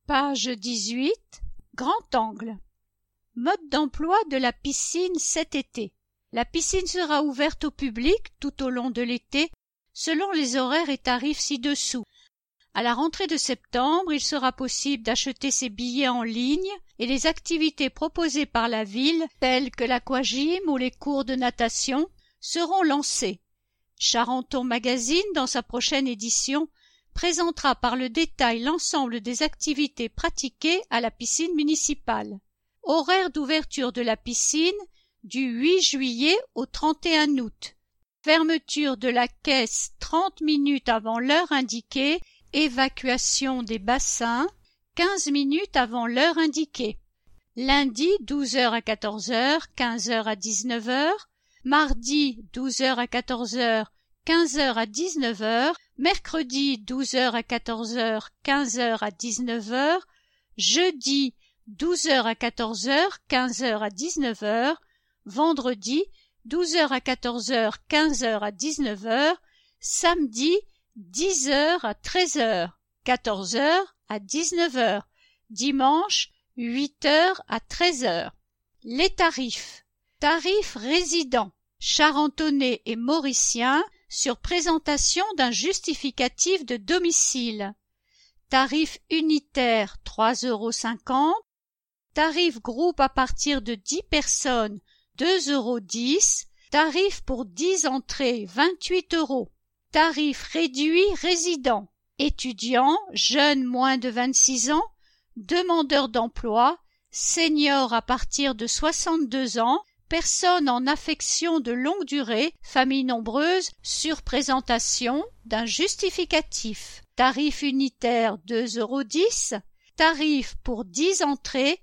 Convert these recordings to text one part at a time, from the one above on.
Page 18. Grand angle. Mode d'emploi de la piscine cet été. La piscine sera ouverte au public tout au long de l'été, selon les horaires et tarifs ci-dessous. À la rentrée de septembre, il sera possible d'acheter ses billets en ligne et les activités proposées par la ville, telles que l'aquagym ou les cours de natation, seront lancées. Charenton Magazine, dans sa prochaine édition, présentera par le détail l'ensemble des activités pratiquées à la piscine municipale. Horaire d'ouverture de la piscine du 8 juillet au 31 août. Fermeture de la caisse 30 minutes avant l'heure indiquée. Évacuation des bassins 15 minutes avant l'heure indiquée. Lundi 12h à 14h, 15h à 19h. Mardi 12h à 14h, 15h à 19h. Mercredi 12h à 14h, 15h à 19h. Jeudi 12h à 14h, 15h à 19h. Vendredi 12h à 14h, 15h à 19h. Samedi 10h à 13h, 14h à 19h. Dimanche 8h à 13h. Les tarifs. Tarifs résidents, charentonnais et mauriciens sur présentation d'un justificatif de domicile. Tarif unitaire 3,50 €. Tarif groupe à partir de 10 personnes 2,10 €. Tarif pour 10 entrées 28 €. Tarif réduit résident, étudiants, jeunes moins de 26 ans, demandeurs d'emploi, seniors à partir de 62 ans, personnes en affection de longue durée, familles nombreuses, sur présentation d'un justificatif. Tarif unitaire 2,10 €, tarif pour 10 entrées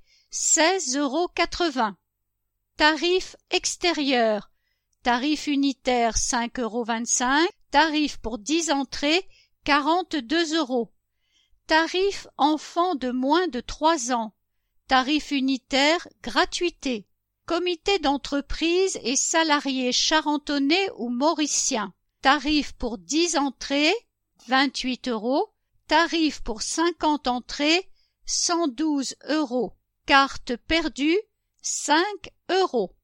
16,80 €. Tarif extérieur, tarif unitaire 5,25 €, tarif pour 10 entrées 42 €. Tarif enfants de moins de 3 ans. Tarif unitaire gratuité. Comité d'entreprise et salariés charentonnais ou mauriciens. Tarif pour 10 entrées 28 €. Tarif pour 50 entrées 112 €. Carte perdue 5 €.